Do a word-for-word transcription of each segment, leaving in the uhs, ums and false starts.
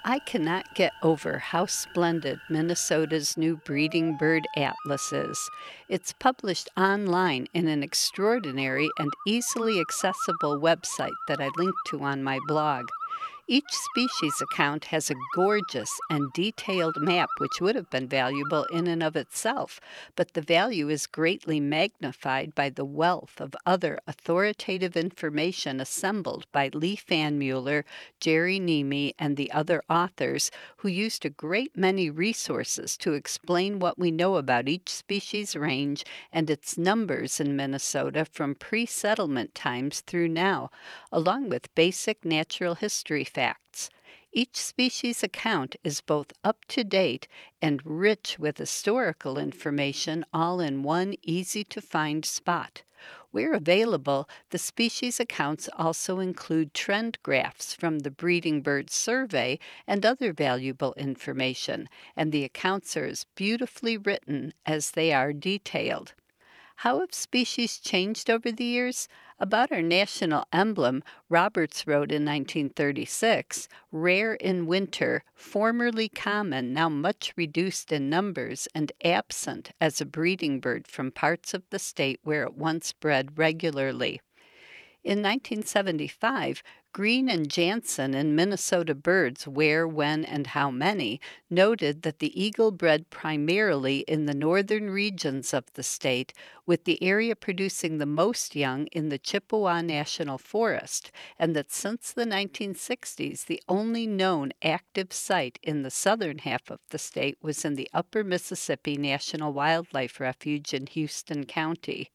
I cannot get over how splendid Minnesota's new breeding bird atlas is. It's published online in an extraordinary and easily accessible website that I link to on my blog. Each species account has a gorgeous and detailed map, which would have been valuable in and of itself, but the value is greatly magnified by the wealth of other authoritative information assembled by Lee Fanmueller, Jerry Nemi, and the other authors who used a great many resources to explain what we know about each species range and its numbers in Minnesota from pre-settlement times through now, along with basic natural history facts. Each species account is both up to date and rich with historical information all in one easy to find spot. Where available, the species accounts also include trend graphs from the Breeding Bird Survey and other valuable information, and the accounts are as beautifully written as they are detailed. How have species changed over the years? About our national emblem, Roberts wrote in nineteen thirty-six, rare in winter, formerly common, now much reduced in numbers, and absent as a breeding bird from parts of the state where it once bred regularly. In nineteen seventy-five, Green and Jansen in Minnesota Birds, Where, When, and How Many noted that the eagle bred primarily in the northern regions of the state, with the area producing the most young in the Chippewa National Forest, and that since the nineteen sixties, the only known active site in the southern half of the state was in the Upper Mississippi National Wildlife Refuge in Houston County.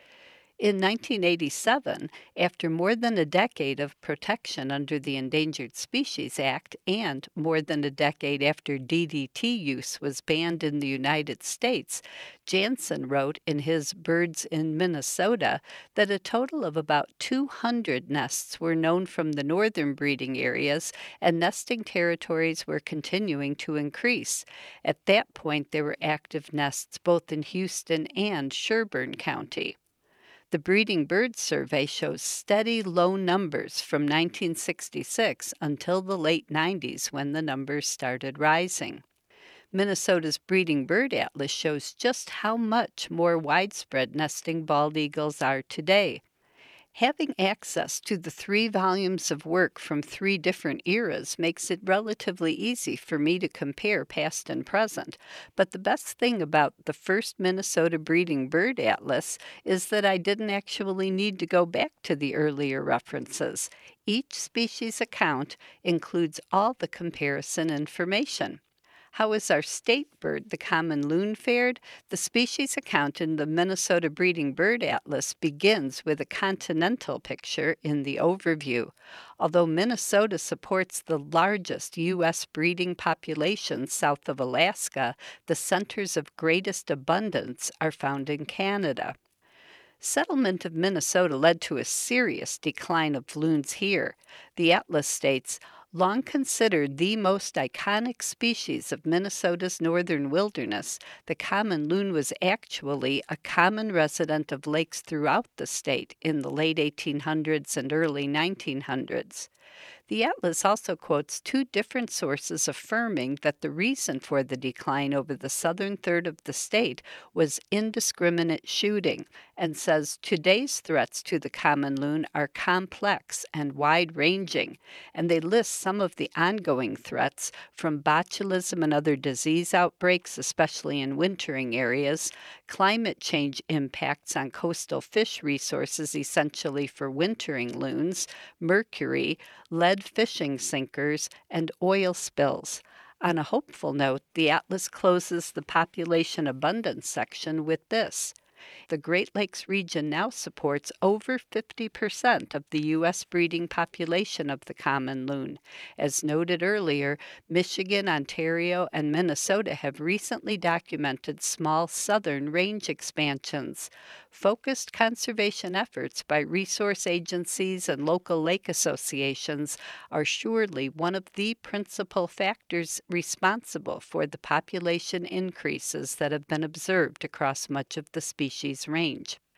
In nineteen eighty-seven, after more than a decade of protection under the Endangered Species Act and more than a decade after D D T use was banned in the United States, Jansen wrote in his Birds in Minnesota that a total of about two hundred nests were known from the northern breeding areas, and nesting territories were continuing to increase. At that point, there were active nests both in Houston and Sherburne County. The Breeding Bird Survey shows steady low numbers from nineteen sixty-six until the late nineties when the numbers started rising. Minnesota's Breeding Bird Atlas shows just how much more widespread nesting bald eagles are today. Having access to the three volumes of work from three different eras makes it relatively easy for me to compare past and present, but the best thing about the first Minnesota Breeding Bird Atlas is that I didn't actually need to go back to the earlier references. Each species account includes all the comparison information. How is our state bird, the common loon, fared? The species account in the Minnesota Breeding Bird Atlas begins with a continental picture in the overview. Although Minnesota supports the largest U S breeding population south of Alaska, the centers of greatest abundance are found in Canada. Settlement of Minnesota led to a serious decline of loons here. The atlas states, long considered the most iconic species of Minnesota's northern wilderness, the common loon was actually a common resident of lakes throughout the state in the late eighteen hundreds and early nineteen hundreds. The atlas also quotes two different sources affirming that the reason for the decline over the southern third of the state was indiscriminate shooting, and says today's threats to the common loon are complex and wide-ranging, and they list some of the ongoing threats from botulism and other disease outbreaks, especially in wintering areas, climate change impacts on coastal fish resources essentially for wintering loons, mercury, lead fishing sinkers, and oil spills. On a hopeful note, the atlas closes the population abundance section with this. The Great Lakes region now supports over fifty percent of the U S breeding population of the common loon. As noted earlier, Michigan, Ontario, and Minnesota have recently documented small southern range expansions. Focused conservation efforts by resource agencies and local lake associations are surely one of the principal factors responsible for the population increases that have been observed across much of the species range.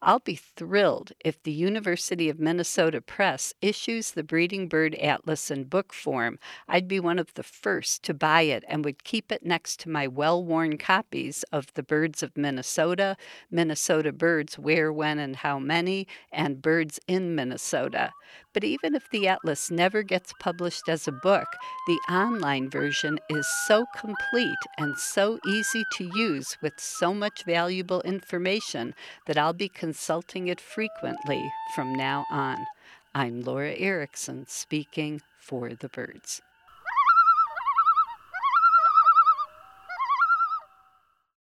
I'll be thrilled if the University of Minnesota Press issues the Breeding Bird Atlas in book form. I'd be one of the first to buy it and would keep it next to my well-worn copies of The Birds of Minnesota, Minnesota Birds, Where, When, and How Many, and Birds in Minnesota. But even if the atlas never gets published as a book, the online version is so complete and so easy to use with so much valuable information that I'll be consulting it frequently from now on. I'm Laura Erickson, speaking for the birds.